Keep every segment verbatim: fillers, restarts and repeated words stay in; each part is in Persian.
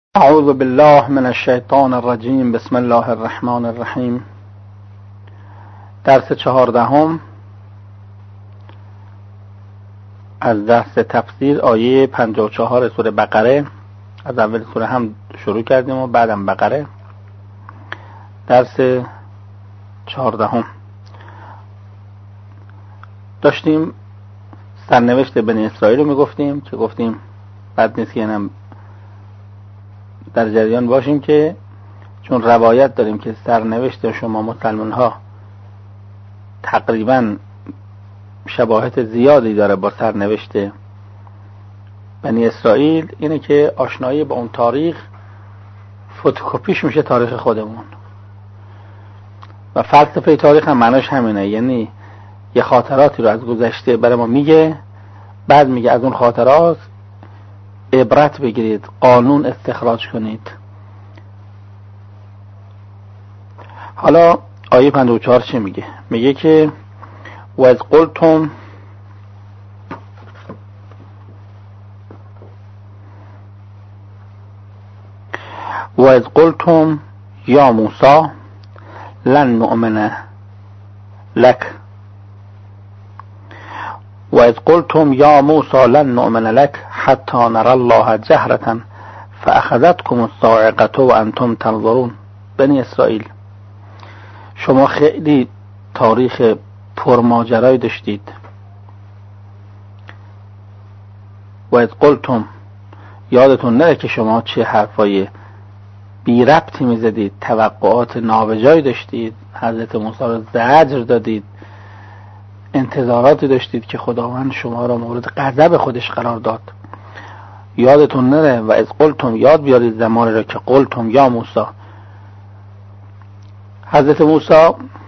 اعوذ بالله من الشیطان الرجیم. بسم الله الرحمن الرحیم. درس چهاردهم از درس تفسیر آیه پنجاه و چهار سوره بقره. از اول سوره هم شروع کردیم و بعدم بقره. درس چهاردهم داشتیم سرنوشت بنی اسرائیل رو میگفتیم که گفتیم بد نیست که اینم در جریان باشیم که چون روایت داریم که سرنوشت شما مسلمان ها تقریبا شباهت زیادی داره با سرنوشت بنی اسرائیل، اینه که آشنایی با اون تاریخ فتوکپیش میشه تاریخ خودمون. و فلسفه تاریخ هم معناش همینه، یعنی یه خاطراتی رو از گذشته برای ما میگه، بعد میگه از اون خاطرات عبرت بگیرید، قانون استخراج کنید. حالا آیه پنجاه و چهار چی میگه؟ میگه که و از قلتم و از قلتم یا موسی لن نؤمن لك و از قلتم یا موسی لن نؤمن لك حتی نرى الله جهرة فاخذتكم الصاعقة و انتم تنظرون. بنی اسرائیل، شما خیلی تاریخ پرماجرایی داشتید. و از قلتم، یادتون نره که شما چه حرفای بی ربطی میزدید، توقعات نابجایی داشتید، حضرت موسی رو زجر دادید، انتظاراتی داشتید که خداوند شما را مورد غضب خودش قرار داد. یادتون نره و از قلتم، یاد بیارید زمانی را که قلتم یا موسی. حضرت موسی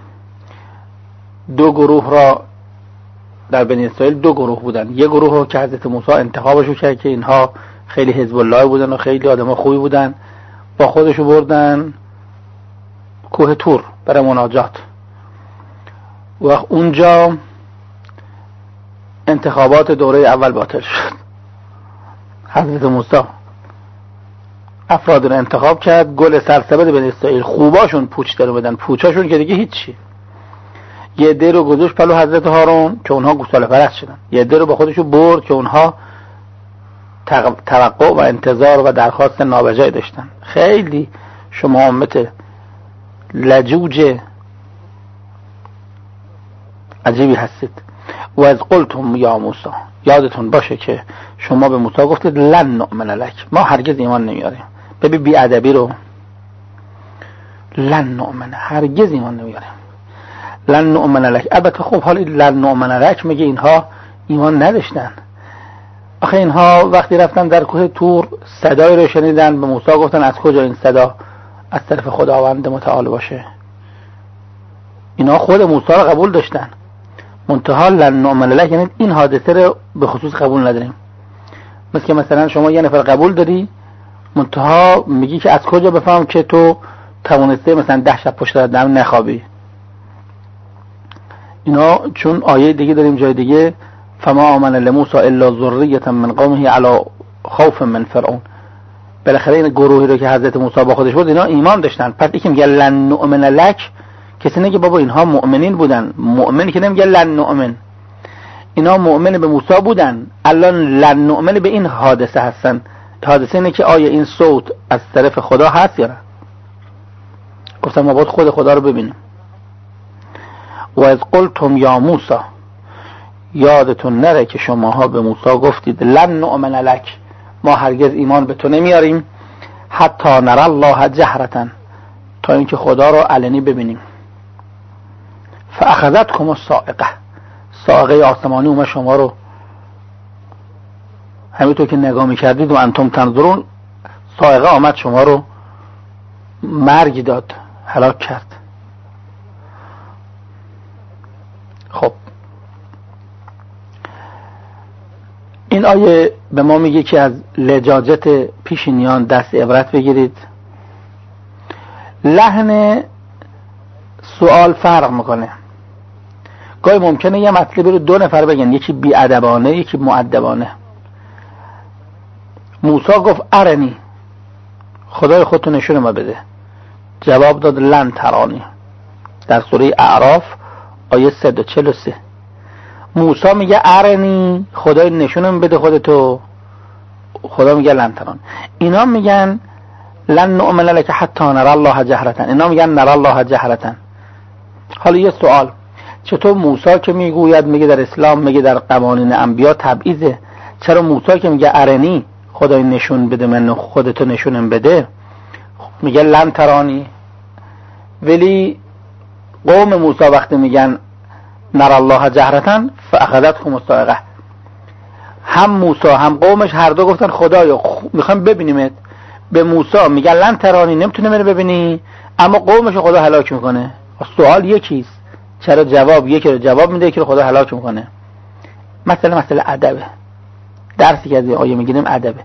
دو گروه را در بنی اسرائیل دو گروه بودن. یه گروه رو که حضرت موسی انتخابشو کرد که اینها خیلی حزب الله بودن و خیلی آدم خوبی بودن، با خودشو بردن کوه تور برای مناجات. و اونجا انتخابات دوره اول باطل شد. حضرت موسی افراد رو انتخاب کرد، گل سرسبد بنی اسرائیل، خوباشون پوچ در بدن، پوچاشون که دیگه هیچی. یه عده رو گذاشت پلو حضرت هارون که اونها گوساله پرست شدن، یه عده رو با خودشو برد که اونها توقع و انتظار و درخواست نابجایی داشتن. خیلی شما امت لجوج عجیبی هستید. و از قلتم یا موسی، یادتون باشه که شما به موسی گفتید لن نؤمن لک، ما هرگز ایمان نمیاریم. ببین بی ادبی رو، لن نؤمن، هرگز ایمان نمیاریم. لن نؤمن لک. البته خب حالا لن نؤمن لک میگه اینها ایمان نداشتن. آخه اینها وقتی رفتن در کوه تور صدایی رو شنیدن، به موسی گفتن از کجا این صدا؟ از طرف خداوند متعال باشه. اینا خود موسی رو قبول داشتن، منتها لن نؤمن لک یعنی این حادثه رو به خصوص قبول نداریم. مثل که مثلا شما یه نفر قبول داری، منتها میگی که از کجا بفهم که تو توانسته مثلا ده شب پشت سر هم نخوابی. اینا چون آیه دیگه داریم جای دیگه، فما آمن لموسی الا ذریة من قومه علی خوف من فرعون. بالاخره این گروهی رو که حضرت موسی با خودش بود اینا ایمان داشتن. پس یکی میگه لن نؤمن لک، کسی نگه بابا اینها مؤمنین بودن. مؤمن که نمیگه لن نؤمن، اینا مؤمن به موسی بودن، الان لن نؤمن به این حادثه هستن. حادثه اینه که آیا این صوت از طرف خدا هست یا نه. گفتم ما باید خود خدا رو ببینیم. و از قلتم یا موسی، یادتون نره که شماها به موسی گفتید لن نؤمن لک، ما هرگز ایمان به تو نمیاریم، حتی نرى الله جهرة، تا اینکه خدا رو علنی ببینیم. فاخذتكم الصاعقه، صاعقه آسمانی اومد شما رو همینطور که نگاه میکردید و انتم تنظرون، صاعقه آمد شما رو مرگ داد، هلاک کرد. خب این آیه به ما میگه که از لجاجت پیشینیان دست عبرت بگیرید. لحن سوال فرق میکنه. گاهی ممکنه یه مطلبی رو دو نفر بگن، یکی بی‌ادبانه یکی مؤدبانه. موسی گفت ارنی، خدای خودتو نشون ما بده. جواب داد لن ترانی در سوره اعراف آیه صد و چهل و سه. موسی میگه ارنی، خدای نشونم بده خودتو، خدا میگه لن ترانی. اینا میگن لن نؤمن لك حتی نرى الله جهرة، اینا میگن نرى الله جهرة. حالا یه سوال، چطور موسی که میگوید میگه در اسلام میگه در قوانین انبیا تبعیضه، چرا موسی که میگه ارنی خدای نشون بده من خودتو نشونم بده میگه لن ترانی؟ ولی قوم موسی وقتی میگن نرى الله جهرة فاخذتهم الصاعقه، هم موسی هم قومش هر دو گفتن خدایا میخوام ببینیمت. به موسی میگن لن ترانی، نمیتونه منو ببینی، اما قومش خدا هلاک میکنه. سوال یکیست، چرا جواب یکی رو جواب میده که خدا هلاک میکنه؟ مثلا مثلا ادبه، درسی که از این آیه میگیریم ادبه.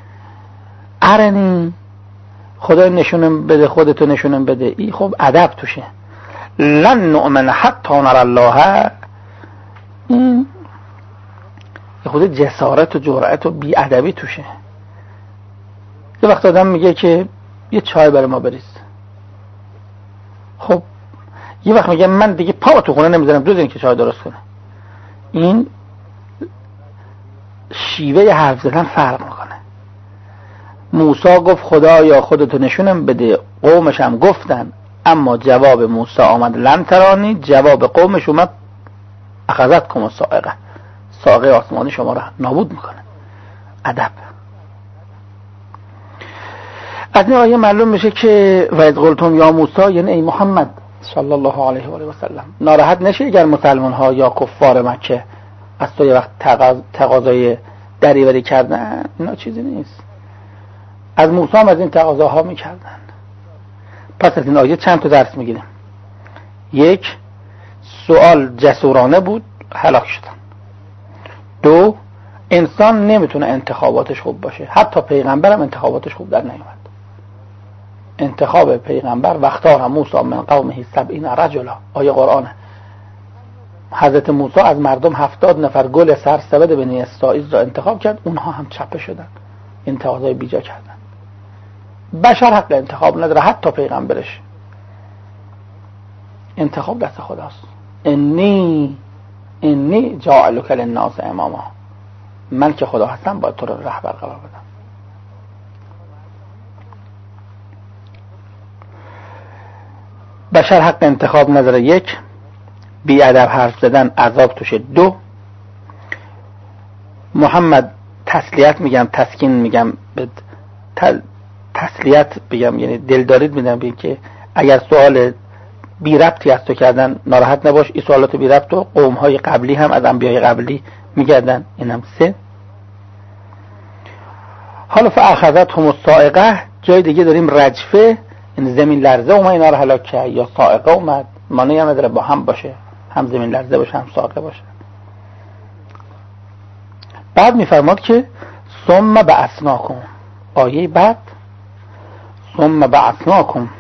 ارنی خدا نشونم بده خودتو نشونم بده، این خب ادب توشه. لن نؤمن حتی نرى الله، این خود جسارت و جرأت و بی ادبی توشه. یه وقت آدم میگه که یه چای برای ما بریز، خب یه وقت میگه من دیگه پا تو خونه نمیذارم جز این که چای درست کنه. این شیوه حرف زدن فرق میکنه. موسی گفت خدایا خودتو نشونم بده، قومش هم گفتن، اما جواب موسی آمد لن ترانی، جواب قومش اومد اخذتکم الصاعقه، صاعقه آسمانی شما را نابود میکنه. ادب. از این آیه معلوم میشه که و اذ قلتم یا موسی، یعنی ای محمد صلی الله علیه و آله و سلم، ناراحت نشی اگر مسلمان ها یا کفار مکه از تو یه وقت تقاضای دریوری کردن، اینا چیزی نیست. از موسی هم از این تقاضاها میکردن. پس از این آیه چند تا درس میگیریم. یک، سوال جسورانه بود، هلاک شدن. دو، انسان نمیتونه انتخاباتش خوب باشه، حتی پیغمبرم انتخاباتش خوب در نیامد. انتخاب پیغمبر وقتار موسی من قومه سبعین رجلا، آیه قرآنه. حضرت موسی از مردم هفتاد نفر گل سرسبد بنی اسرائیل را انتخاب کرد، اونها هم چپه شدن، انتقادهای بیجا کردن. بشر حق انتخاب نداره، حتی پیغمبرش. انتخاب دست خداست. انی انی جاعلک للناس اماما، من که خدا هستم باید تو رو رهبر قرار بدم. بشر حق انتخاب نداره. یک، بی ادب حرف زدن عذاب توشه. دو، محمد تسلیت میگم، تسکین میگم، تسلیت بگم یعنی دلدارید میدم بگم که اگر سوال بی ربطی از تو کردن ناراحت نباش، این سوالات بی ربط و قوم های قبلی هم از انبیای قبلی میگردن. اینم سه. حالا فاخذتهم الصاعقه، جای دیگه داریم رجفه، این زمین لرزه اومد اینا رو هلاک کرد، یا صاعقه اومد، معنی هم نداره با هم باشه، هم زمین لرزه باشه هم صاعقه باشه. بعد میفرماد که ثم بعثناکم، آیه بعد ثم بعثناکم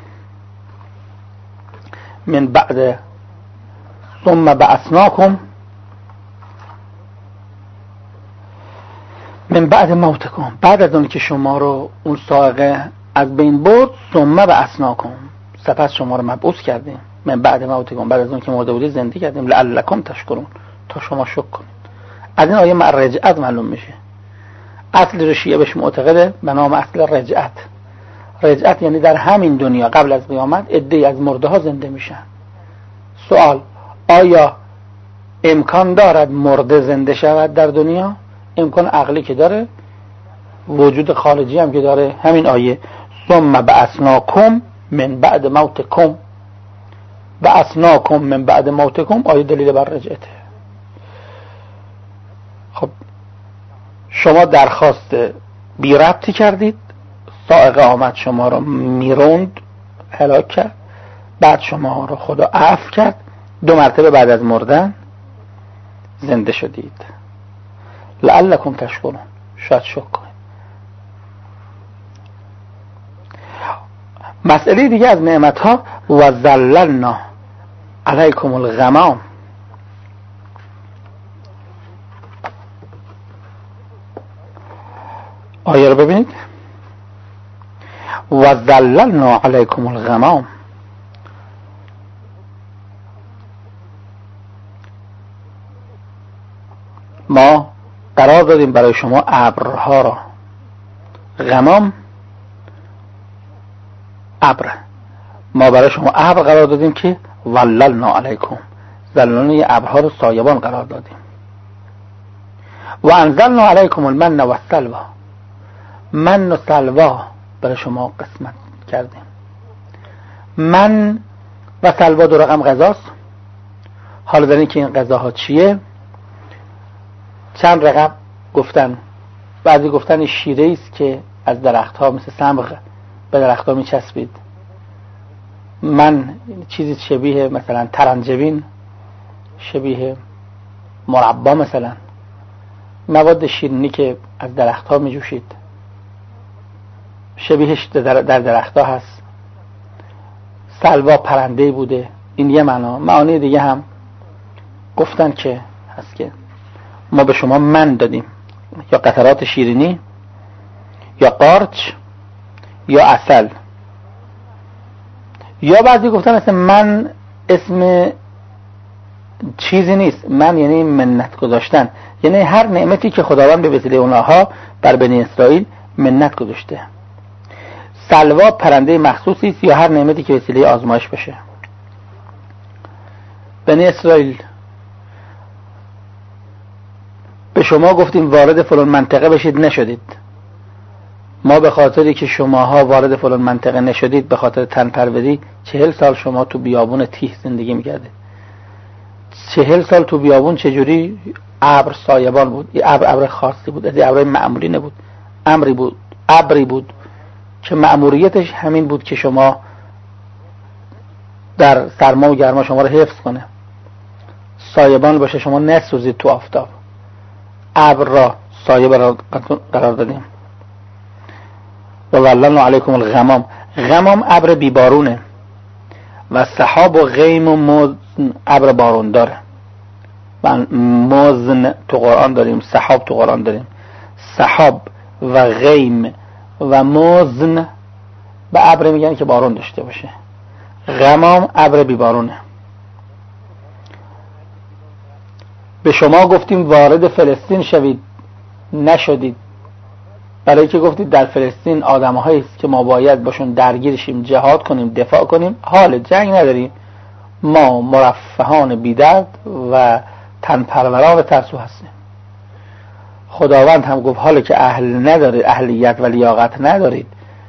من بعد ثم بعثناکم من بعد موتکم، بعد از اون که شما رو اون صاعقه از بین برد، ثم بعثناکم، سپس شما رو مبعوث کردیم، من بعد موتکم، بعد از اون که مرده بودید زنده کردیم، لعلکم تشکرون، تا شما شکر کنید. از این آیه مع رجعت معلوم میشه. اصل شیعه بهش معتقده به نام اصل رجعت. رجعت یعنی در همین دنیا قبل از قیامت عده‌ای از مرده ها زنده میشن. سوال، آیا امکان دارد مرده زنده شود در دنیا؟ امکان عقلی که داره، وجود خارجی هم که داره. همین آیه ثم بعثناکم من بعد موتکم، بعثناکم من بعد موتکم، آیه دلیل بر رجعته. خب شما درخواست بی ربطی کردید، صاعقه آمد شما رو میروند، هلاک کرد، بعد شما رو خدا عفو کرد، دو مرتبه بعد از مردن زنده شدید. لعلکم تشکرون، شاید شکر کنید. مسئله دیگه از نعمت ها و ظللنا علیکم الغمام، آیه رو ببینید. و ظللنا علیکم الغمام، ما قرار دادیم برای شما ابرها را. غمام ابر، ما برای شما ابر قرار دادیم که ظللنا علیکم، ظللنا ابرها رو سایبان قرار دادیم. و انزلنا علیکم المن و السلوا، من و سلوا برای شما قسمت کردیم. من و سلوا دو رقم غذاست. حالا در این که این غذاها چیه چند رقم گفتن. بعضی گفتن شیره است که از درخت ها مثل صمغ به درخت ها می چسبید. من چیزی شبیه مثلا ترنجبین، شبیه مربا، مثلا مواد شیرینی که از درخت ها می جوشید، شبیهش در درخت ها هست. سلوا پرنده بوده، این یه معنا. معانی دیگه هم گفتن که هست که ما به شما من دادیم، یا قطرات شیرینی، یا قارچ، یا عسل. یا بعضی گفتن اصلا من اسم چیزی نیست، من یعنی منت گذاشتن، یعنی هر نعمتی که خداوند به وسیله اونها بر بنی اسرائیل منت گذاشته. سلوا پرنده مخصوصی است، یا هر نعمتی که وسیله آزمایش بشه. بنی اسرائیل به شما گفتیم وارد فلان منطقه بشید، نشدید. ما به خاطری که شماها وارد فلان منطقه نشدید، به خاطر تن پروری چهل سال شما تو بیابون تیه زندگی میکردید. چهل سال تو بیابون چجوری؟ ابر سایبان بود. این ابر ابر خاصی بود، از ابرای معمولی نبود. امری بود، ابری بود که مأموریتش همین بود که شما در سرما و گرما شما رو حفظ کنه، سایبان باشه، شما نسوزید تو آفتاب. ابر را سایه قرار دادیم. و ظللنا علیکم الغمام، غمام ابر بیبارونه، و سحاب و غیم و مزن ابر بارون داره. من مزن تو قرآن داریم، سحاب تو قرآن داریم. سحاب و غیم و مزن به ابر میگن که بارون داشته باشه. غمام ابر بیبارونه. به شما گفتیم وارد فلسطین شوید، نشدید. برای که گفتید در فلسطین آدم‌هایی است که ما باید باشون درگیر شیم، جهاد کنیم، دفاع کنیم، حال جنگ نداریم. ما مرفهان بی‌درد و تنپروران ترسو هستیم. خداوند هم گفت حالا که اهل ندارید، اهلیت و لیاقت ندارید،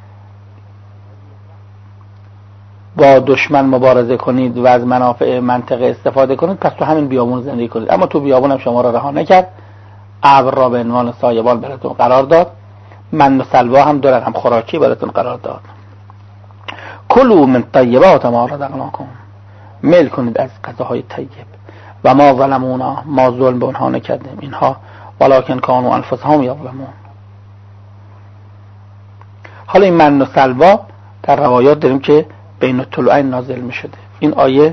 با دشمن مبارزه کنید و از منافع منطقه استفاده کنید، پس تو همین بیابون زندگی کنید. اما تو بیابون هم شما را رها نکرد، ابر را به عنوان سایبان براتون قرار داد. من و سلوا هم دو رقم خوراکی براتون قرار داد. کلوا من طیبات ما رزقناکم، میل کنید از غذاهای طیب. و ما ظلمونا، ما ظلم به اونها نکردیم اینها، ولکن کانوا انفسهم یظلمون. حالا این من و سلوا در روایات داریم که بین الطلوعین نازل می شده. این آیه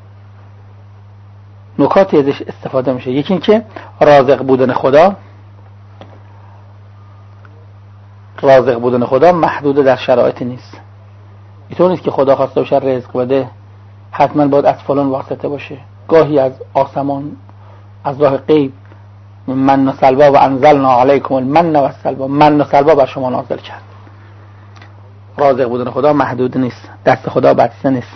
نکاتی ازش استفاده میشه. یکی این که رازق بودن خدا، رازق بودن خدا محدود در شرایطی نیست. اینطور نیست که خدا خواسته باشه رزق بده حتما باید از فلان واسطه باشه. گاهی از آسمان، از راه غیب، من و سلوا و انزلنا علیکم المن و السلوا، من و سلوا بر شما نازل کرد. رازق بودن خدا محدود نیست، دست خدا بسته نیست.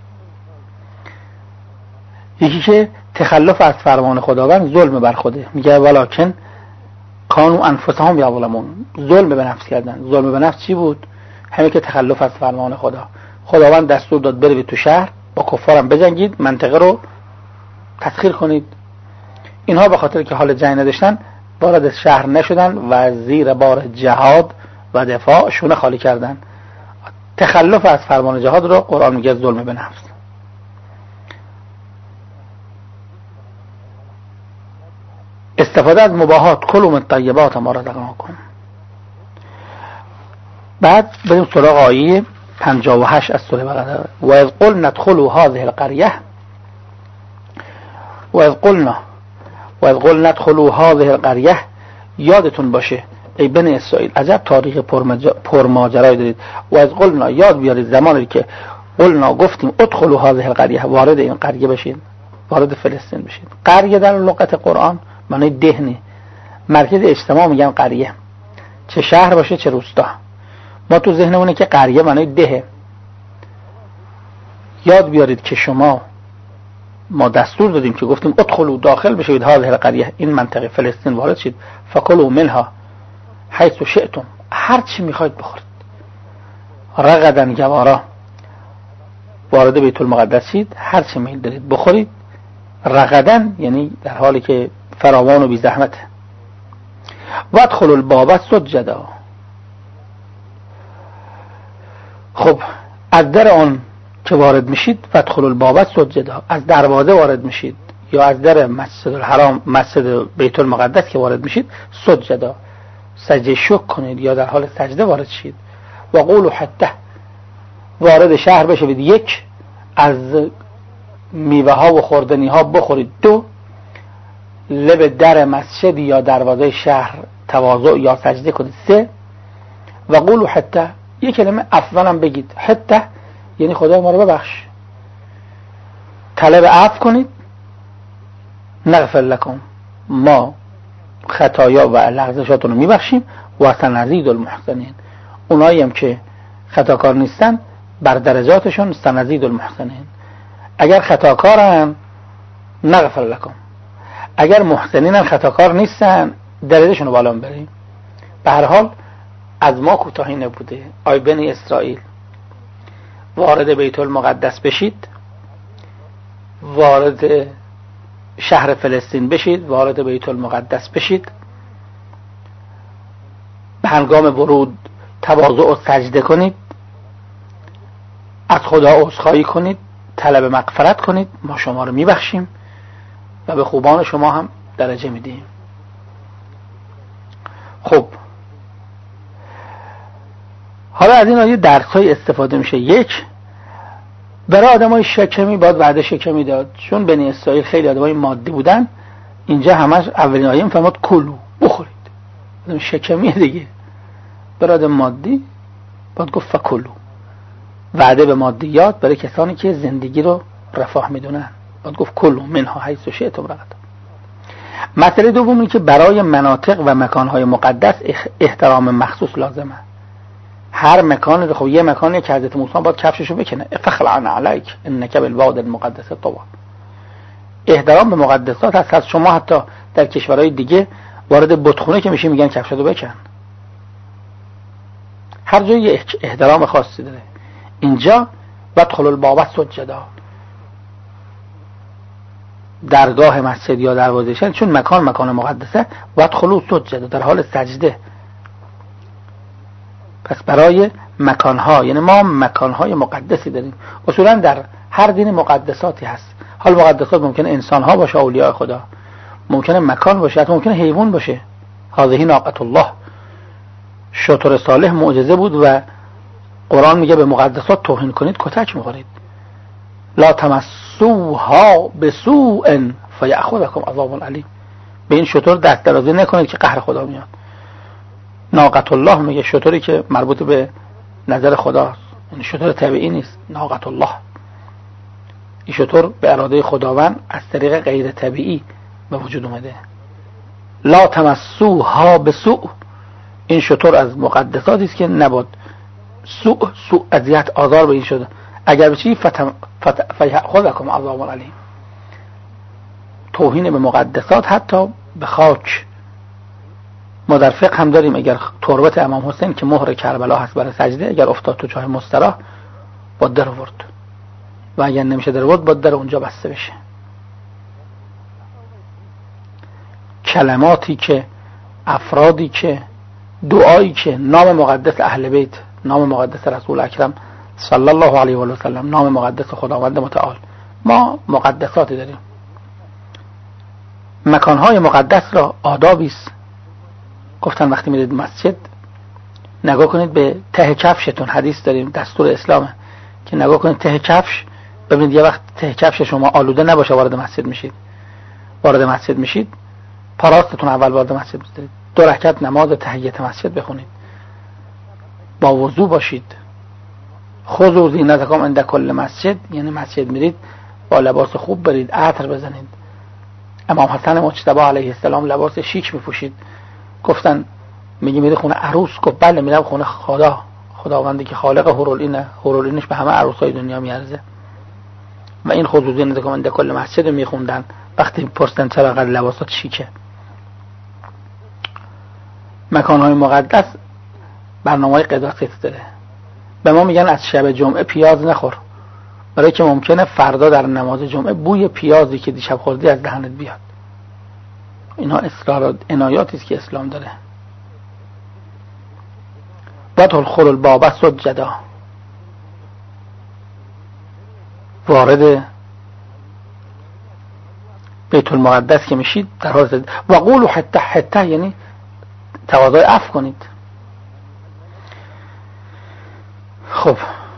یکی که تخلف از فرمان خداوند ظلم بر خوده، میگه ولکن کانوا انفسهم یظلمون، ظلم به نفس کردن. ظلم به نفس چی بود؟ همین که تخلف از فرمان خدا. خداوند دستور داد برید تو شهر با کفارم بجنگید، منطقه رو تسخیر کنید. اینها به خاطر که حال جنگ نداشتن وارد شهر نشدن و زیر بار جهاد و دفاع شونه خالی کردن. تخلف از فرمان جهاد رو قرآن میگه ظلم به نفس. استفاده از مباحات، کلوا من طیبات ما رزقناکم. بعد بریم سراغ آیه پنجاه و هشت از سوره بقره. و اذ قلنا ادخلوا هذه القريه و اذ قلنا و اذ قلنا ادخلوا هذه القريه، یادتون باشه ای بنی اسرائیل عجب تاریخ پرماجرایی دارید. و از قلنا یاد بیارید زمانی که قلنا گفتیم ادخلوا هذه القریه، وارد این قریه بشید، وارد فلسطین بشید. قریه در لغت قرآن معنی دهنه، مرکز اجتماع میگن قریه، چه شهر باشه چه روستا. ما تو ذهنمونه که قریه معنی دهه. یاد بیارید که شما ما دستور دادیم که گفتیم ادخلوا داخل بشید هذه القریه، این منطقه فلسطین وارد شید، فکلوا منها حیث شئتم، هر چی میخواید بخورید. رغدن گوارا، وارد بیت المقدس شید، هر چی میل دارید بخورید. رغدن یعنی در حالی که فراوان و بی زحمته. و ادخلوا الباب سجدا، خب از در آن که وارد میشید و ادخلوا الباب سجدا، از دروازه وارد میشید یا از در مسجد الحرام مسجد بیت المقدس که وارد میشید سجدا، سجده شکر کنید یا در حال سجده وارد شید. و قولوا حته، وارد شهر بشوید. یک، از میوه ها و خوردنی ها بخورید. دو، لب در مسجد یا دروازه شهر تواضع یا سجده کنید. سه، و قولوا حته، یک کلمه افضل بگید. حته یعنی خدای ما رو ببخش، طلب عفو کنید. نغفر لکم، ما خطایا و لغزشاتون رو میبخشیم. و سنزید المحسنین، اونایی هم که خطاکار نیستن بر درجاتشون سنزید المحسنین. اگر خطاکارن نغفر لکم، اگر محسنینن خطاکار نیستن درجهشون رو بالا بریم. به هر حال از ما کوتاهی نبوده. آی بنی اسرائیل وارد بیت المقدس بشید، وارد شهر فلسطین بشید، وارد بیت المقدس بشید. به هنگام ورود تواضع و سجده کنید، از خدا عذرخواهی کنید، طلب مغفرت کنید، ما شما رو میبخشیم و به خوبان شما هم درجه میدیم. خب حالا از این آیه درس‌های استفاده میشه. یک، برای آدمای شکمی باید وعده شکمی داد، چون بنی اسرائیل خیلی آدمای مادی بودن. اینجا همش اولین آیه میفرماد کلوا، بخورید. آدم شکمی دیگه، برای آدم مادی باید گفت فکلوا، وعده به مادیات برای کسانی که زندگی رو رفاه میدونن باید گفت کلوا منها حیث شئتم رغدا. مسئله دوم اینه که برای مناطق و مکانهای مقدس احترام مخصوص لازمه. هر مکانی، خب یه مکانی که حضرت موسی باید کفششو بکنه، فخلع علیک انک بالواد المقدس طوی. احترام به مقدسات هست. از شما حتی در کشورهای دیگه وارد بتخونه که میشی میگن کفشتو بکن. هر جایی احترام خاصی داره. اینجا ادخلوا الباب سجدا، درگاه مسجد یا دروازه، چون مکان مکان مقدسه، ادخلوا سجدا، در حال سجده. پس برای مکانها، یعنی ما مکانهای مقدسی داریم. اصولا در هر دین مقدساتی هست. حال مقدسات ممکنه انسانها باشه، اولیاء خدا، ممکنه مکان باشه، حتی ممکنه حیوان باشه. هذه ناقة الله، شتر صالح معجزه بود و قرآن میگه به مقدسات توهین کنید کتک میخورید. لا تمسوها بسوء فیأخذکم عذاب علیم، به این شتر دست درازی نکنید که قهر خدا میاد. ناقة الله میگه شتری که مربوط به نظر خداست، این شتر طبیعی نیست. ناقة الله، این شتر به اراده خداوند از طریق غیر طبیعی به وجود اومده. لا تمسوها بسوء، این شتر از مقدساتی است که نباید سوء سوء اذیت آزار به این شده. اگر بچی فیأخذکم عذاب علیم، توهین به مقدسات حتی به خاک. ما در فقه هم داریم اگر تربت امام حسین که مهر کربلا هست برای سجده، اگر افتاد تو چاه مستراح باید در آورد و اگر نمیشه در آورد باید در اونجا بسته بشه. کلماتی که، افرادی که، دعایی که نام مقدس اهل بیت، نام مقدس رسول اکرم صلی الله علیه و سلم، نام مقدس خداوند متعال، ما مقدساتی داریم. مکانهای مقدس را آدابی است. گفتن وقتی میرید مسجد نگاه کنید به ته کفشتون. حدیث داریم، دستور اسلامه که نگاه کنید ته کفش، ببینید یه وقت ته کفش شما آلوده نباشه وارد مسجد میشید. وارد مسجد میشید پاراستتون اول وارد مسجد بذارید، دو رکعت نماز تحیت مسجد بخونید، با وضو باشید. خذوا زینتکم عند کل مسجد، یعنی مسجد میرید با لباس خوب برید، عطر بزنید. امام حسن مجتبی علیه السلام لباس شیک میپوشید. گفتن میگه میره خونه عروس؟ گفت بله میرم خونه خدا، خداوندی که خالق حورالعینه، حورالعینش به همه عروسای دنیا میارزه. و این خذوا زینتکم عند کل مسجد رو میخوندن وقتی پرسیدن چرا انقدر لباسات شیکه. مکانهای مقدس برنامه‌های قداست داره. به ما میگن از شب جمعه پیاز نخور، برای که ممکنه فردا در نماز جمعه بوی پیازی که دیشب خوردی از دهنت بیاد. اینها اصرار عنایاتی است که اسلام داره. وادخل الباب سجدا، وارد بیت المقدس که میشید در حال و قولوا حته حته، یعنی تواضع عفو کنید. خب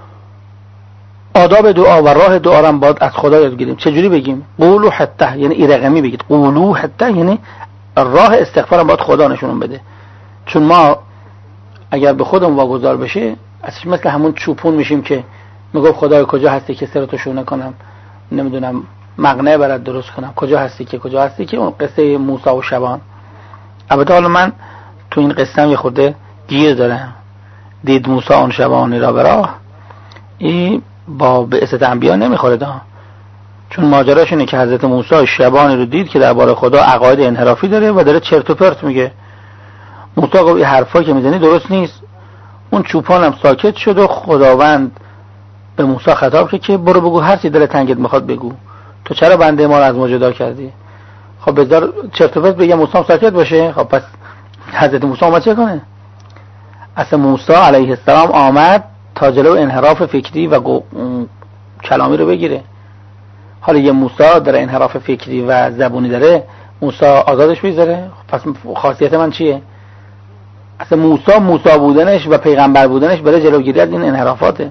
آداب دعا و راه دعا را باید از خدا یاد بگیریم. چجوری بگیم؟ قولوا حته یعنی این رقمی بگید، قولوا حته یعنی راه استغفار باید خدا نشون بده. چون ما اگر به خودمون واگذار بشه اصلا مثل همون چوپون میشیم که میگه خدای کجا هستی که سرتو شونه کنم، نمیدونم مقنعه برات درست کنم، کجا هستی که کجا هستی که اون قصه موسی و شبان. البته حالا من تو این قصه یه خورده گیر دارم. دید موسی اون شبانی را براه، این با بعثت انبیا نمیخوره دا. چون ماجراش اینه که حضرت موسی شبانی رو دید که درباره خدا عقاید انحرافی داره و داره چرت و پرت میگه. موسی گفت این حرفایی که میزنی درست نیست. اون چوپانم ساکت شد و خداوند به موسی خطاب کرد که برو بگو هر چی دل تنگت میخواد بگو، تو چرا بنده ما رو از ما جدا کردی؟ خب بذار چرت و پرت بگه موسی ساکت باشه. خب پس حضرت موسی اومد چه کنه؟ اصلا موسی علیه السلام آمد تا جلو انحراف فکری و کلامی رو بگیره. حالا یه موسی داره انحراف فکری و زبونی داره، موسی آزادش بذاره؟ پس خاصیت من چیه؟ اصلا موسی موسی بودنش و پیغمبر بودنش برای جلوگیری از این انحرافاته.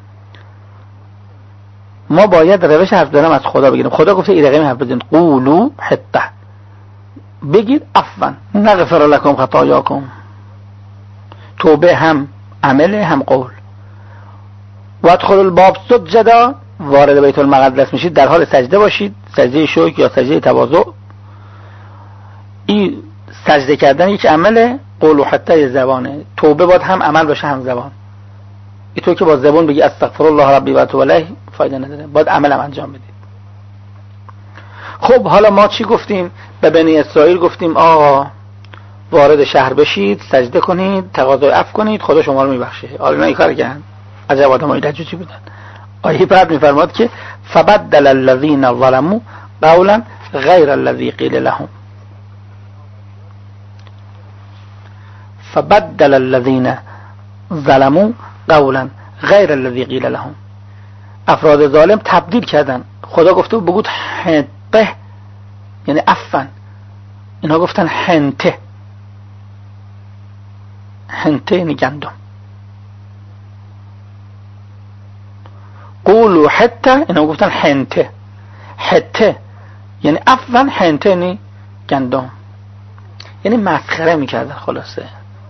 ما باید روش حرف دارم از خدا بگیریم. خدا گفته این رقمی حرف بزنید، قولوا حته، بگید عفوا نغفر لکم خطایاکم. توبه هم عمل هم قول. وادخلوا الباب سجدا، وارد بیت المقدس میشید در حال سجده باشید، سجده شکر یا سجده تواضع. این سجده کردن یک عمله، قول و حتی زبانه. توبه باید هم عمل باشه هم زبان. این تو که با زبان بگی استغفر الله ربی و اتوب الیه فایده نداره، باید عمل هم انجام بدید. خب حالا ما چی گفتیم؟ به بنی اسرائیل گفتیم آقا وارد شهر بشید، سجده کنید، تقاضای عفو کنید، خدا شما رو میبخشه. حالا اینا این کار کردن. عجب آدمای دجوجی بودن. آیه بعد میفرماد که فبدل الذين ظلموا قولا غیر الذي قیل لهم. فبدل الذين ظلموا قولا غیر الذي قیل لهم. افراد ظالم تبدیل کردن. خدا گفته بگوت حنته یعنی عفوا، اینا گفتن حنته. حنته یعنی گندم. قولوا حته، اینا گفتن حنته. حته یعنی عفوا، حنته یعنی گندم، یعنی مسخره میکردن. خلاصه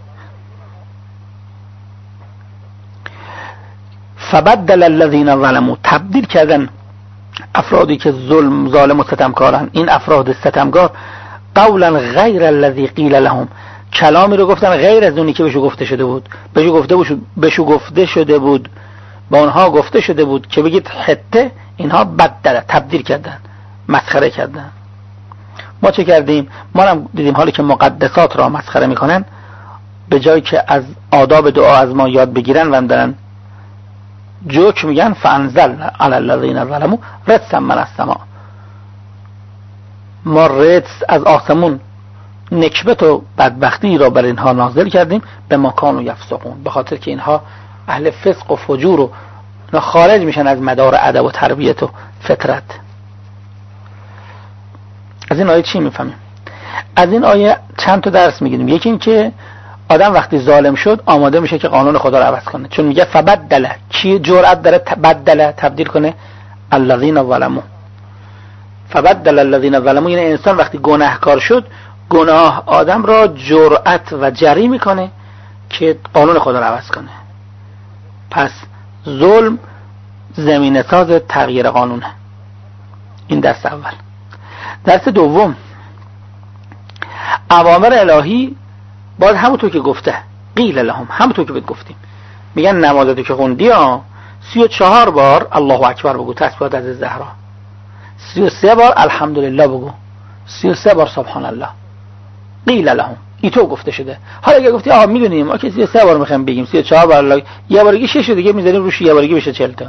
فبدل الذين ظلموا، تبدیل کردن افرادی که ظلم ظالم و ستمکارن، این افراد ستمکار، قولا غیر الذي قیل لهم، کلامی رو گفتن غیر از اونی که بهشو گفته شده بود. بهشو گفته بود بهشو گفته شده بود با اونها گفته شده بود که بگید حته، اینها بدل تبدیل کردن، مسخره کردن. ما چه کردیم؟ ما هم دیدیم حالی که مقدسات را مسخره میکنن، به جایی که از آداب دعا از ما یاد بگیرن و هم دارن جوک میگن فانزل علی الذین ظلموا رجزا من السماء. ما رجز از آسمون نکبت و بدبختی را بر اینها نازل کردیم به مکان و یفسقون، به خاطر که اینها اهل فسق و فجور و خارج میشن از مدار ادب و تربیت و فطرت. از این آیه چی میفهمیم؟ از این آیه چند تا درس میگیریم. یکی این که آدم وقتی ظالم شد آماده میشه که قانون خدا رو عوض کنه، چون میگه فبدل، کی جرأت داره بدل تبدیل کنه؟ الذین ظلموا. فبدل الذین ظلموا یعنی انسان وقتی گناهکار شد گناه آدم را جرأت و جری میکنه که قانون خدا رو عوض کنه. پس ظلم زمینه ساز تغییر قانونه. این دست اول. دست دوم، اوامر الهی باید همونطور که گفته قیل لهم، همونطور که بهت گفتیم، میگن نمازتو که خوندی ها سی و چهار بار الله اکبر بگو تسبیحات از زهرا، سی و سه بار الحمدلله بگو، سی و سه بار سبحان الله. قیل لهم، این تو گفته شده. حالا اگه گفتی آها میدونیم ما که سی و سه بار میخوایم بگیم، سی و چهار بار الله، یه بارگی شش دیگه میذاریم روش، یه بارگی بشه چهل تا.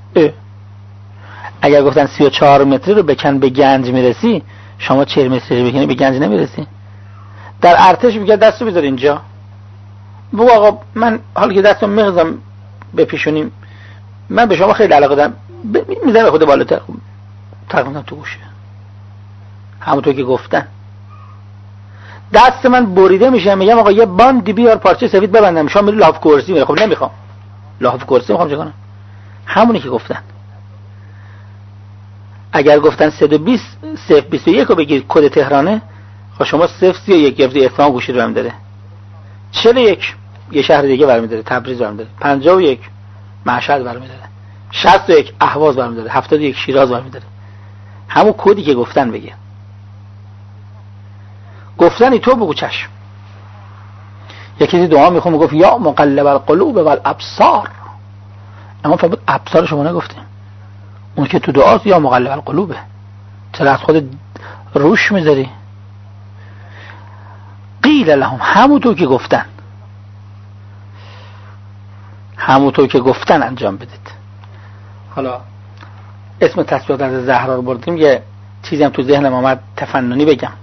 اگر گفتن سی و چهار متری رو بکن به گنج میرسی، شما چهل متری بکنی به گنج نمیرسی. در ارتش میگه دستو بذار اینجا، بگو آقا من حالا که دستو میغزم به پیشونیم، من به شما خیلی علاقه دارم، میذارم خود بالاتر تقریبا تو گوشه. همونطور که گفتن دست من بریده میشه، میگم آقا یه باندی بیار پارچه سفید ببندم، شما میری لاف کرسی میره. خب نمیخوام لاف کرسی، میخوام چه کنم؟ همونی که گفتن. اگر گفتن صد و بیست صفر بیست و یک رو بگیر کد تهرانه، خب شما صفر سی و یک گرفتی، اصفهان گوشی رو برمی داره، چهل و یک یه شهر دیگه برمی داره، تبریز برمی داره، پنجاه و یک مشهد برمی داره، شصت و یک اهواز برمی داره، هفتاد و یک شیراز برمی داره. همون کدی که گفتن بگه. گفتنی تو بگو چشم. یکی دعا میخوام گفت یا مقلب القلوب والابصار، اما فقط ابصار شما نگفتیم. اون که تو دعاست یا مقلب القلوبه، چرا از خود روش میذاری؟ قیل لهم، همونطور که گفتن، همونطور که گفتن انجام بدید. حالا اسم تسبیحات از زهرا رو بردیم، یه چیزی هم تو ذهنم اومد تفننی بگم.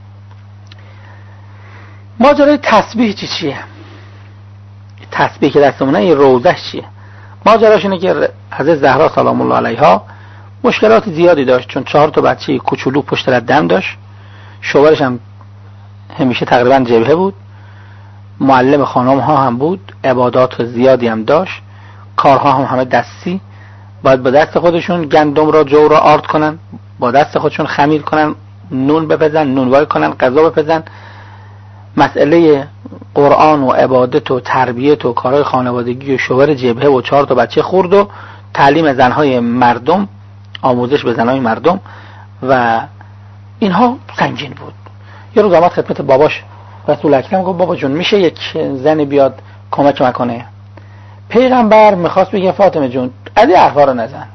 ماجرای تسبیح چی چیه؟ تسبیح که دستمونه این روزش چیه؟ ماجراش اینه که حضرت زهرا سلام الله علیها مشکلات زیادی داشت، چون چهار تا بچه کوچولو پشت دم داشت، شوهرش هم همیشه تقریبا جبهه بود، معلم خانم ها هم بود، عبادات زیادی هم داشت، کارها هم همه دستی، باید با دست خودشون گندم را جو را آرد کنن، با دست خودشون خمیر کنن، نون بپزن، نونوای کنن، غذا بپزن. مسئله قرآن و عبادت و تربیت و کارهای خانوادگی و شوهر جبهه و چهار تا بچه خرد و تعلیم زنهای مردم، آموزش به زنهای مردم و اینها سنگین بود. یه روز آمد خدمت باباش رسول اکرم، گفت بابا جون میشه یک زن بیاد کمک کنه؟ پیغمبر میخواست بگه فاطمه جون از این حرفا رو نزن.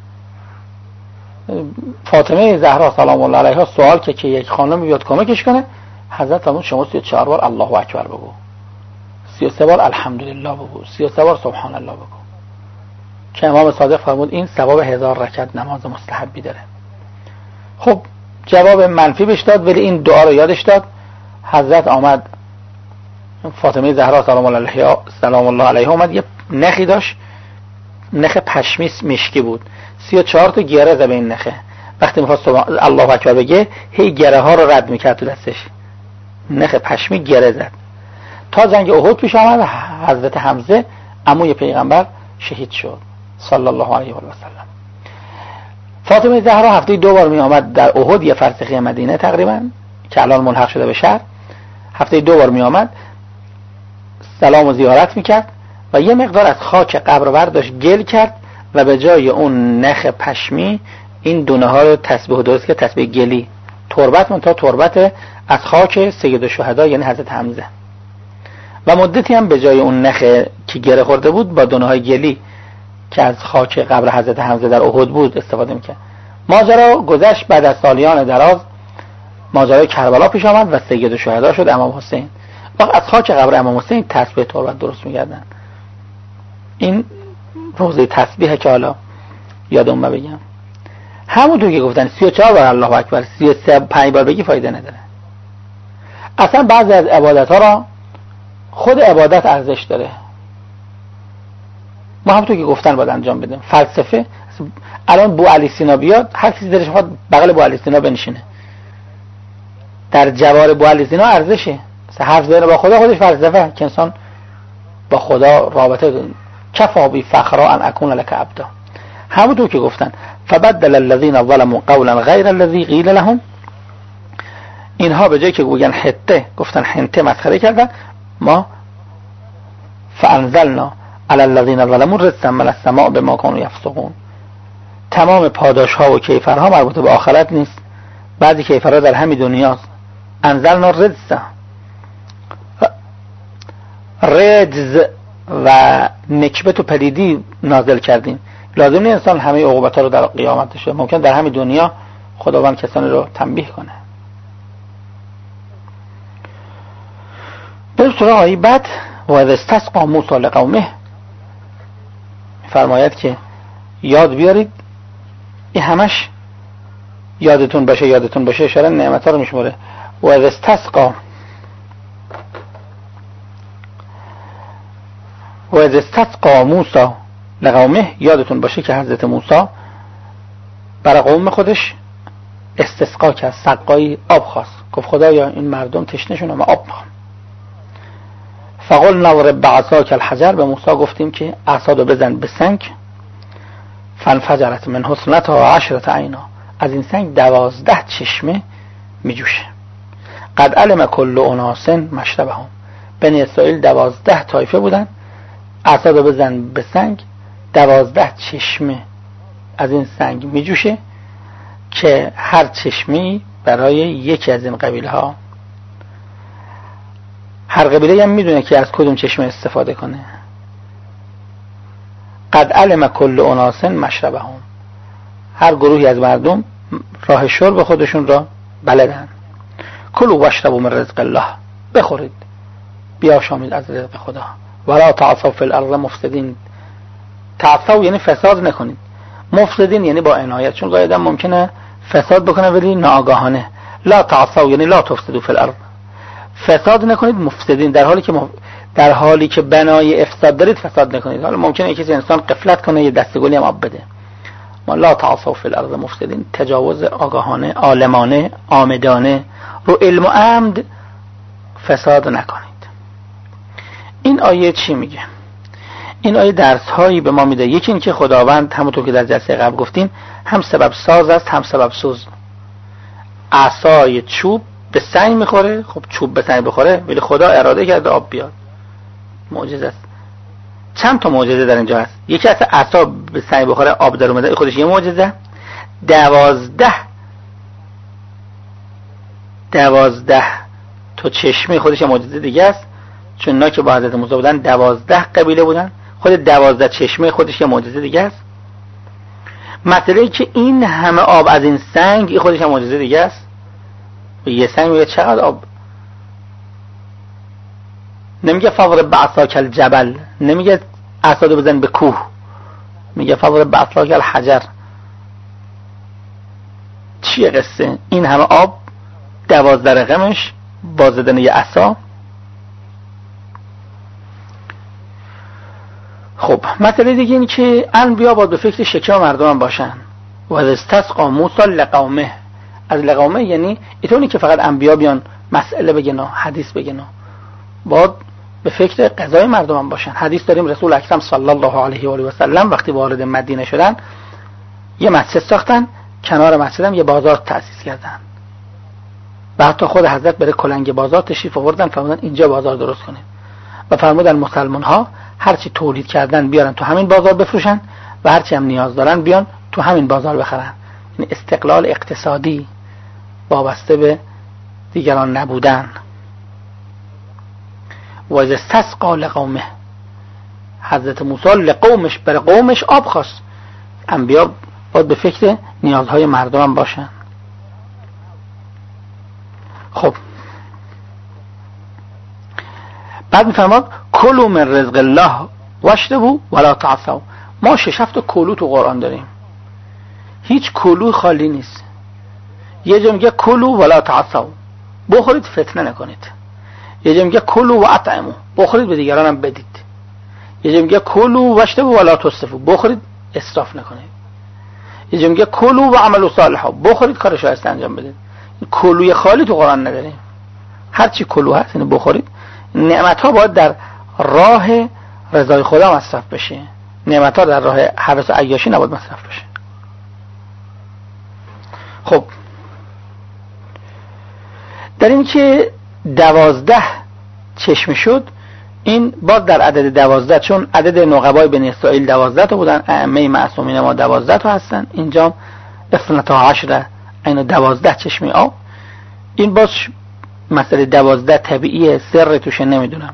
فاطمه زهرا سلام الله علیها سوال که که یک خانم بیاد کمکش کنه، حضرت فرمود شما سی و چهار بار الله اکبر بگو، سی و سه بار الحمدلله بگو، سی و سه بار سبحان الله بگو، که امام صادق فرمود این ثواب هزار رکعت نماز مستحبی داره. خب جواب منفی بهش داد، ولی این دعا رو یادش داد. حضرت آمد، فاطمه زهرا سلام الله علیها سلام الله علیها اومد، یه نخی داشت، نخ پشمی مشکی بود، سی و چهار تا گره زد به این نخه. وقتی میخواست الله اکبر بگه هی گره ها رو رد میکرد تو دستش، نخ پشمی گره زد. تا جنگ احد پیش آمد، حضرت حمزه عموی پیغمبر شهید شد صلی الله علیه و سلم. فاطمه زهرا هفته دو بار می آمد در احد، یه فرسخی مدینه تقریبا که الان ملحق شده به شهر، هفته دو بار می آمد سلام و زیارت میکرد و یه مقدار از خاک قبر برداشت گل کرد و به جای اون نخ پشمی این دونه ها رو تسبیح درست که تسبیح گلی، تربت من تا تربت از خاک سید الشهدا یعنی حضرت حمزه، و مدتی هم به جای اون نخ که گره خورده بود با دونه های گلی که از خاک قبر حضرت حمزه در احد بود استفاده میکرد. ماجرا گذشت، بعد از سالیان دراز ماجرای کربلا پیش آمد و سید الشهدا شد امام حسین. وقت از خاک قبر امام حسین تسبیح تربت درست میکردن. این روزه تسبیح که حالا یادم بگم. همونطور که گفتن سی و چهار بار الله اکبر، سی و سه پنج بار بگی فایده نداره. اصلا بعضی از عبادت ها را خود عبادت ارزش داره، ما همونطور که گفتن باید انجام بدیم. فلسفه الان بو علی سینا بیاد، هر کسی دلش میخواد بغل بو علی سینا بنشینه، در جوار بو علی سینا ارزشه. حرف زدن با خدا خودش فلسفه که انسان با خدا رابطه کفا بی فخرا ان اکون لک عبدا. همونطور که گفتن فبدل الذين ظلموا قولا غیر الذي قیل لهم، اینها به جای که بگن حته گفتن حنته، مسخره کردن. ما فانزلنا علی الذین ظلموا رجزا من السماء بما كانوا یفسقون. تمام پاداش ها و کیفرها مربوط به آخرت نیست، بعضی کیفرها در همین دنیاست. انزلنا رجزا، رجز و نکبت و پلیدی نازل کردیم. لازم نیست انسان همه عقوبت ها رو در قیامت داشته، ممکن در همین دنیا خداوند کسانی رو تنبیه کنه. به سراغ آیه بعد و اذ استسقى موسی لقومه فرماید که یاد بیارید، این همش یادتون باشه یادتون باشه اشاره نعمت ها رو میشماره. و اذ استسقى و اذ استسقى موسی لقومه، یادتون باشه که حضرت موسی برای قوم خودش استسقا کرد، سقایی آب خواست، گفت خدایا این مردم تشنه‌شون، ما آب میخوام. فقلنا اضرب بعصاک الحجر، به موسی گفتیم که عصا رو بزن به سنگ. فانفجرت من اثنتا عشرة عینا، از این سنگ دوازده چشمه میجوشه. قد علم کل اناس مشربهم، بنی اسرائیل دوازده طایفه بودن. عصا رو بزن به سنگ، دوازده چشمه از این سنگ میجوشه که هر چشمی برای یکی از این قبیله ها. هر قبیله هم میدونه که از کدوم چشمه استفاده کنه. قد علم کل اناس مشربهم، هر گروهی از مردم راه شرب خودشون را بلدن. کلوا واشربوا من رزق الله، بخورید بیاشامید از رزق خدا. ولا تعثوا فی الارض مفسدین، تعثوا یعنی فساد نکنید، مفسدین یعنی با عنایت، چون قاعدتا ممکنه فساد بکنه ولی ناآگاهانه. لا تعثوا یعنی لا تفسدوا فی الارض، فساد نکنید. مفسدین در حالی که مف... در حالی که بنای افساد دارید فساد نکنید. حالا ممکنه کسی انسان غفلت کنه یه دستگلی هم آب بده. ما لا تعثوا فی الارض مفسدین، تجاوز آگاهانه، عالمانه، عامدانه رو علم و عمد فساد نکنید. این آیه چی میگه؟ این آیه درس هایی به ما میده. یکی این که خداوند همونطور که در جلسه قبل گفتیم هم سبب ساز است هم سبب سوز. عصای چوب به سنگ میخوره، خب چوب به سنگ بخوره ولی خدا اراده کرده آب بیاد، معجزه است. چند تا معجزه در اینجا هست. یکی از عصا به سنگ بخوره آب در اومده، خودش یه معجزه. دوازده دوازده تو چشمه خودش معجزه دیگه است، چون اینا که با حضرت موسی بودن دوازده قبیله بودن، خود دوازده چشمه خودش یه معجزه دیگه است. مسئله ای که این همه آب از این سنگ، این خودش هم معجزه دیگه است. یه سنگ میگه چقدر آب، نمیگه فضرب بعصاک الجبل، نمیگه عصا رو بزن به کوه، میگه فضرب بعصاک الحجر. چیه قصه؟ این همه آب دوازده رقمش با زدن یه عصا. خب مسئله دیگه این که انبیا باید به فکر شکم مردم هم باشن. و از استسقى موسی لقومه، از لقومه یعنی اینطوری که فقط انبیا بیان مسئله بگن و حدیث بگن، باید به فکر قضای مردم هم باشن. حدیث داریم رسول اکرم صلی الله علیه و آله و سلم وقتی وارد مدینه شدن یه مسجد ساختن، کنار مسجد هم یه بازار تأسیس کردن. بعد تا خود حضرت بره کلنگ بازار تشریف آوردن، فرمودن اینجا بازار درست کنید و فرمودن مسلمان ها هرچی تولید کردن بیارن تو همین بازار بفروشن و هرچی هم نیاز دارن بیان تو همین بازار بخرن. یعنی استقلال اقتصادی وابسته به دیگران نبودن. و از استسقى لقومه، حضرت موسی لقومش برای قومش آب خواست. انبیا باید به فکر نیازهای مردم هم باشن. خب بعد میفرماد کلوا من رزق الله واشربوا ولا تعثوا. ما شش هفت کلو تو قرآن داریم، هیچ کلو خالی نیست. یه جا میگه کلوا ولا تعثوا، بخورید فتنه نکنید. یه جا میگه کلوا و اطعموا، بخورید به دیگران هم بدید. یه جا میگه کلوا واشربوا ولا تسرفوا، بخورید اسراف نکنید. یه جا میگه کلوا و عملوا صالحا، بخورید کار شایسته انجام بدید. کلوی خالی تو قرآن نداریم، هر چی کلو هست یعنی بخورید. نعمت ها باید در راه رضای خدا مصرف بشه، نعمت ها در راه هوس و عیاشی نباید مصرف بشه. خب در این که دوازده چشمه شد، این باز در عدد دوازده، چون عدد نقبای بنی اسرائیل دوازده تا بودن، ائمه معصومین ما دوازده تا هستن، اینجا اثنتا عشر اینو دوازده چشمه آب. این باز مسئله دوازده طبیعیه، سر توشه نمیدونم.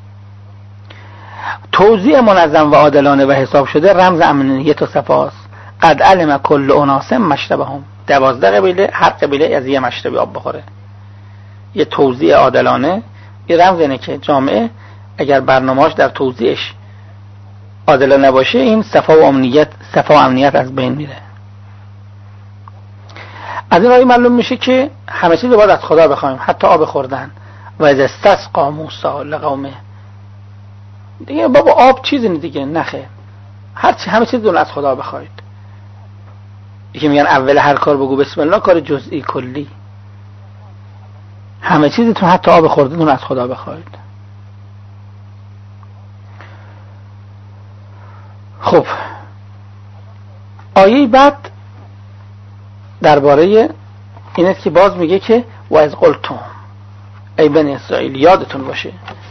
توزیع منظم و عادلانه و حساب شده رمز امنیت و صفاست. قد علم کل اناس مشربهم، دوازده قبیله، هر قبیله از یه مشربی آب بخوره. یه توزیع عادلانه، یه رمز اینه که جامعه اگر برنامه‌اش در توزیعش عادلانه باشه، این صفا و امنیت صفا و امنیت از بین میره. از این آیه معلوم میشه که همه چیز رو باید از خدا بخوایم، حتی آب خوردن. و از استسقا موسی لقومه، دیگه بابا آب چیزی نه دیگه، نخه، هر چی همه چیز رو از خدا بخواید. یکی میگن اول هر کار بگو بسم الله، کار جزئی کلی. همه چیزتون حتی آب خوردنتون از خدا بخواید. خب آیه بعد درباره این است که باز میگه که و از قلتم ای بنی اسرائیل، یادتون باشه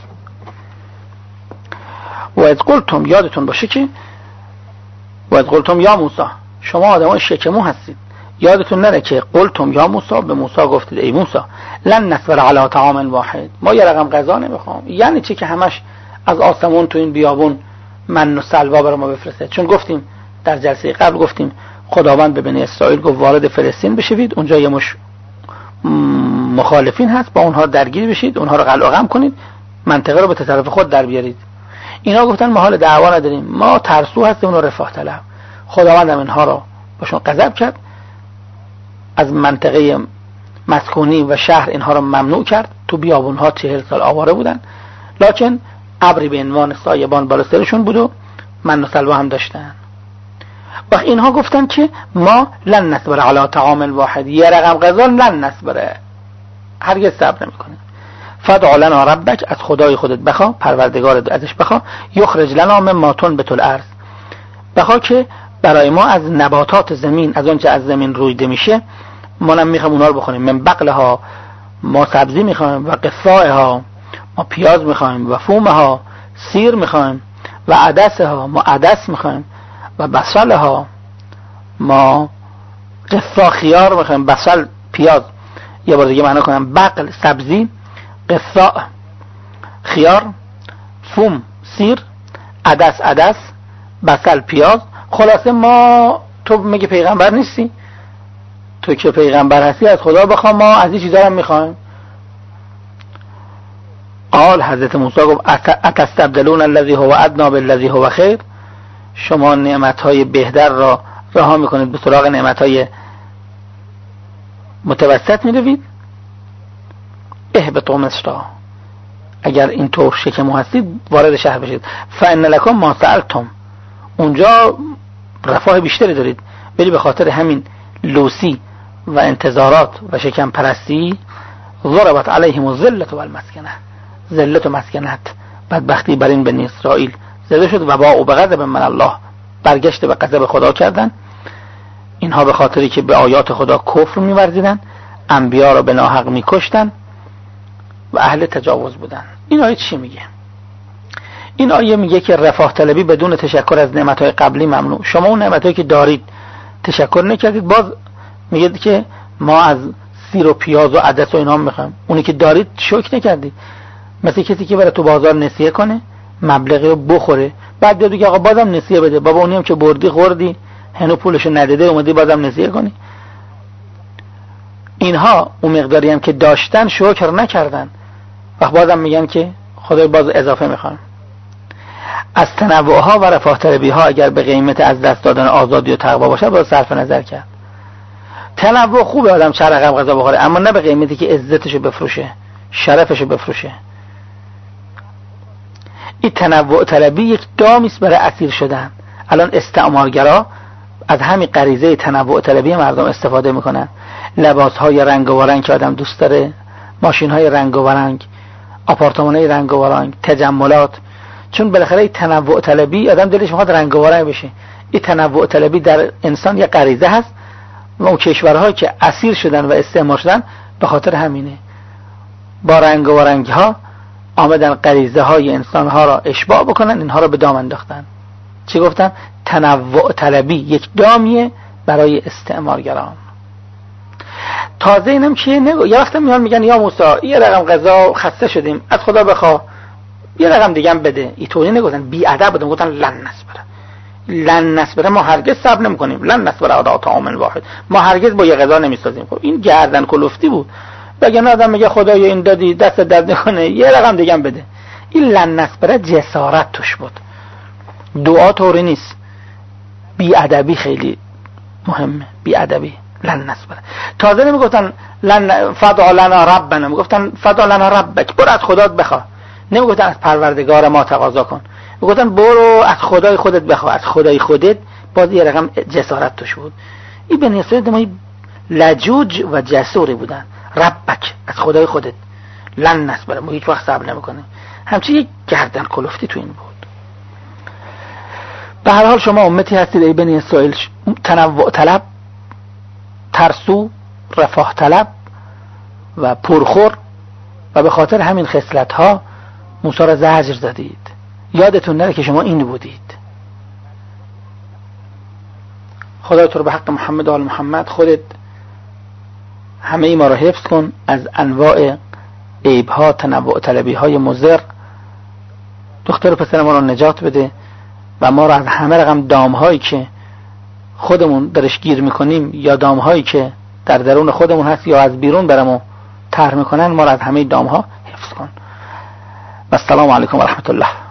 و از قلتم، یادتون باشه که و از قلتم یا موسی، شما آدمای شکمو هستید، یادتون نره که قلتم یا موسی، به موسی گفتید ای موسی لن نصبر علی طعام واحد، ما یه رقم غذا نمیخوام. یعنی چی؟ که همش از آسمون تو این بیابون من و سلوا برای ما بفرسته. چون گفتیم در جلسه قبل، گفتیم خداوند به بنی اسرائیل گفت وارد فلسطین بشوید، اونجا یه مش مخالفین هست، با اونها درگیر بشید، اونها رو قلع و قم کنید، منطقه رو به طرف خود در بیارید. اینا گفتن ما حال دعوا نداریم، ما ترسو هستیم و رفاه طلب. خداوند هم اینها رو باشون غضب کرد، از منطقه مسکونی و شهر اینها رو ممنوع کرد. تو بیابونها چهل سال آواره بودن، لکن ابری به عنوان سایبان بالا سرشون بود و من و سلوا هم داشتن. و اینها گفتن که ما لن نصبر علی طعام واحد، یه رقم غذا لن نصبره، هرگز صبر نمیکنه. فدع لنا ربک، از خدای خودت بخوا، پروردگارت ازش بخوا، یخرج لنا مما تنبت الارض، بخوا که برای ما از نباتات زمین، از اون چه از زمین رویده میشه، ما هم میخوایم اونا رو بخوریم. من بقلها، ما سبزی میخوایم، و قثائها، ما پیاز میخوایم، و فومها، سیر میخوایم، و عدسها، ما عدس میخوایم، و بصلها، ما قثا خیار میخوایم، بصل پیاز. یه بار دیگه معنی کنم، بقل سبزی، قثا خیار، فوم سیر، عدس عدس، بصل پیاز. خلاصه ما، تو میگه پیغمبر نیستی؟ تو که پیغمبر هستی از خدا بخوا، ما از این چیزا هم میخوایم. قال، حضرت موسی گفت اتستبدلون الذی هو ادنی بالذی هو خیر، شما نعمتهای بهتر را رها میکنید به سراغ نعمتهای متوسط میروید. اهبطوا مصر، اگر این طور شکمو هستید وارد شهر بشید. فان لکم ما سألتم، اونجا رفاه بیشتری دارید، ولی به خاطر همین لوسی و انتظارات و شکم پرستی ضربت علیهم الذلة والمسکنه، ذلت و مسکنت، بدبختی بر این بنی اسرائیل زده شد. و باءوا بغضب من الله، برگشت به غضب خدا کردن. اینها به خاطری که به آیات خدا کفر می‌ورزیدن، انبیا را به ناحق می‌کشتن و اهل تجاوز بودن. این آیه چی میگه؟ این آیه میگه که رفاه طلبی بدون تشکر از نعمت‌های قبلی ممنوع. شما اون نعمت‌هایی که دارید تشکر نکردید، باز میگه که ما از سیر و پیاز و عدس و اینا میخوایم، اونی که دارید شکر نکردید. مثل کسی که بره تو بازار نسیه کنه، مبلغی رو بخوره، بعد بیاد بگه آقا بازم نسیه بده. بابا اونی هم که بردی خوردی، هنو پولشو ندیده، اومدی بازم نسیه کنی. اینها اون مقداری هم که داشتن شکر نکردن، و بازم میگن که خدای باز اضافه میخوان. از تنوعها و رفاه طلبی ها اگر به قیمت از دست دادن آزادی و تقوا باشه، باید صرف نظر کرد. تنوع خوبه آدم چه رقم غذا بخوره، اما نه به قیمتی که عزتشو بفروشه، شرفشو بفروشه. این تنوع طلبی یک دامی است برای اسیر شدن. الان استعمارگرا از همین غریزه تنوع طلبی مردم استفاده میکنن. لباس های رنگ و رنگ که آدم دوست داره، ماشین های رنگ و رنگ، آپارتمان های رنگ و رنگ، تجملات. چون بالاخره این تنوع طلبی آدم دلش میخواد رنگ و رنگ بشه. این تنوع طلبی در انسان یک غریزه هست و اون کشورهایی که اسیر شدن و استعمار شدن به خاطر همینه. با رنگ و رنگ ها آمدن غریزه های انسان ها را اشباع بکنن، اینها را به دام انداختن. چی گفتن؟ تنوع طلبی یک دامیه برای استعمارگران. تازه اینم چیه نگو، یه وقت میان میگن یا موسی یه رقم غذا خسته شدیم از خدا بخوا یه رقم دیگه هم بده. اینطوری نگفتن، بی ادب بودن، گفتن لن نصبره، لن نصبره، ما هرگز صبر نمی‌کنیم، لن نصبره علی طعام واحد، ما هرگز با یه غذا نمیسازیم. خب این گردن کلفتی بود. بگن آدم میگه خدایا این دادی دست درد نکنه یه رقم دیگه هم بده. این لن نصبره جسارت توش بود، دعا طوری نیست. بی ادبی خیلی مهمه، بی ادبی. لن نصبره. تازه نمیگفتن لن فدع لنا ربنا، میگفتن فدع لنا ربک، برو از خدات بخواه. نمیگفتن از پروردگار ما تقاضا کن، میگفتن برو از خدای خودت بخواه. از خدای خودت باز یه رقم جسارت توش بود. این بنی اسرائیل دمای لجوج و جسوری بودن. ربک، از خدای خودت، لن نصبره، ما هیچ وقت صبر نمیکنیم. همچنین یک گردن کلفتی تو این بود. به هر حال شما امتی هستید ای بنی اسرائیل، تنوع طلب، ترسو، رفاه طلب و پرخور، و به خاطر همین خصلت ها موسی را زجر زدید. یادتون نره که شما این بودید. خدا تو رو به حق محمد و آل محمد خودت همه ای ما را حفظ کن از انواع عیب ها، تنوع طلبی های مضر. دختر و پسر ما را نجات بده و ما را از همه رقم دام هایی که خودمون درش گیر میکنیم یا دام هایی که در درون خودمون هست یا از بیرون برامو طرح میکنن، ما را از همه دام ها حفظ کن. و السلام علیکم و رحمت الله.